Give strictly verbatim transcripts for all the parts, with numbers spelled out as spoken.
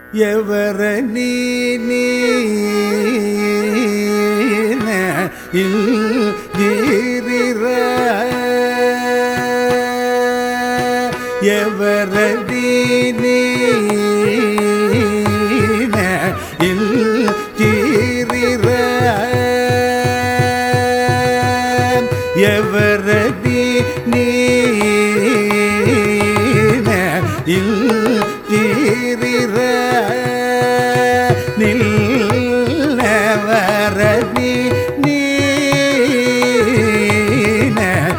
எவர நீ நீரிர எவர நீ நீரிர எவர நீ நீரிர நில்லவர நீ நீன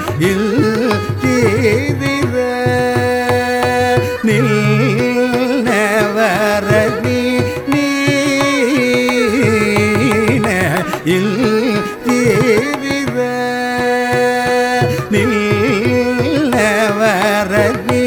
இல்திர நில்லவர நீ நீன இல்திர நில்லவர நீ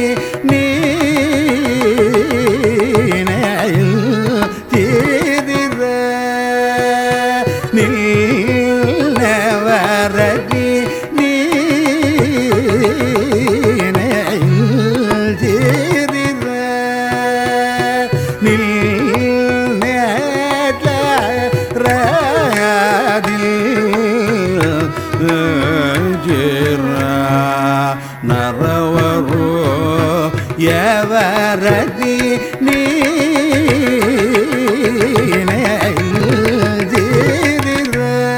நரவரோ எவரதி நீரிர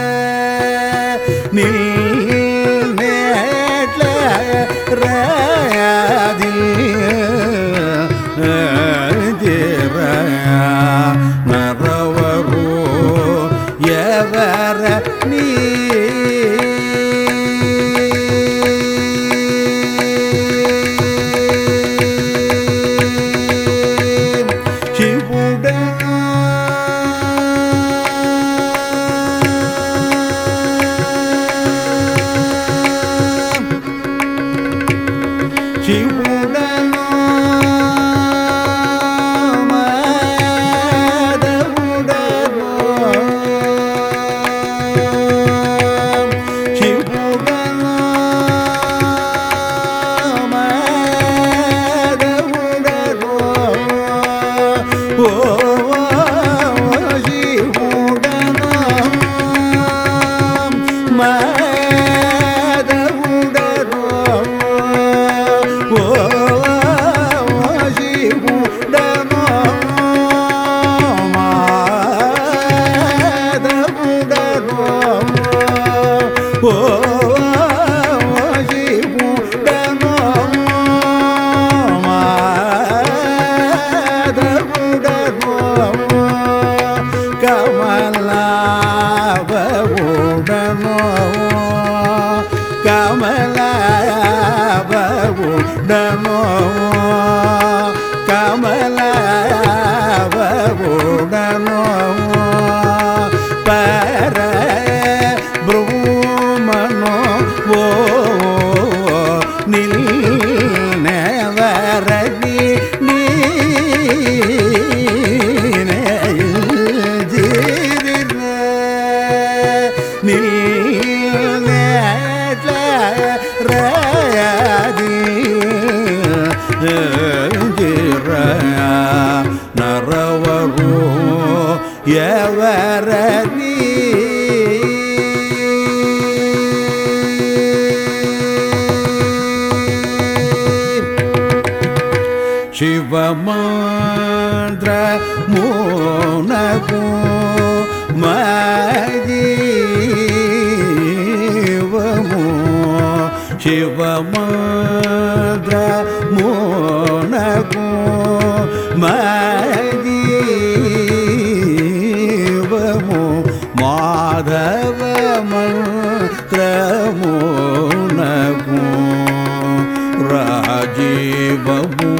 நில்நேட்லதிர நரவரோ எவர நீ சிவுடனோ மாதவுடனோ சிவுடனோ மாதவுடனோ ஓ சிவுடனோ மாதவுடனோ கமலாபவுடனோ கமலாபவுடனோ கமலாபவுடனோ பர பிரம்மனோ ஓ நில்நேவரதி நரவரோ எவர நீ சிவமந்திர மோனகோ மஜீவமோ சிவமந்திர மோனகோ மஜீவமோ மாதவ மந்திரமோனகோ ராஜீவமோ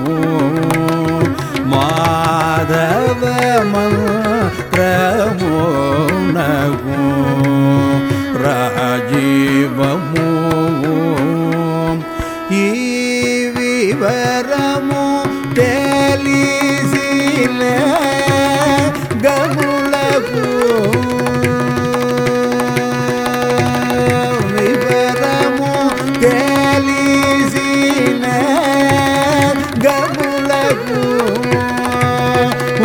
மாதவ மந்திரமோனகோ ராஜீவமோ ఈ వివరము తెలిసిన గములకు వివరము తెలిసిన గములకు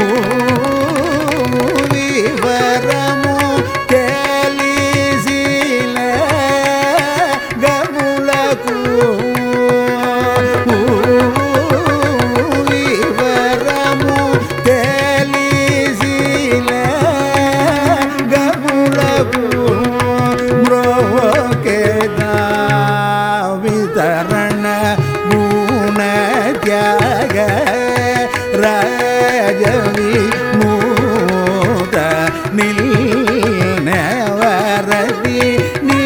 ஜவி மூத நில் நேவரதி நீ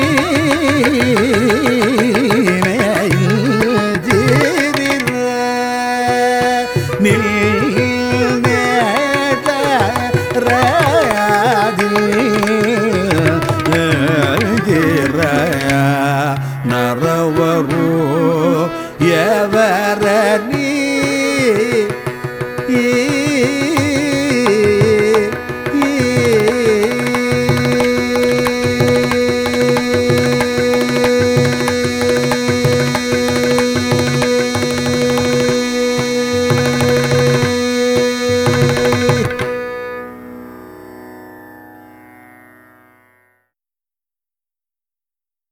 நரவரு எவரணி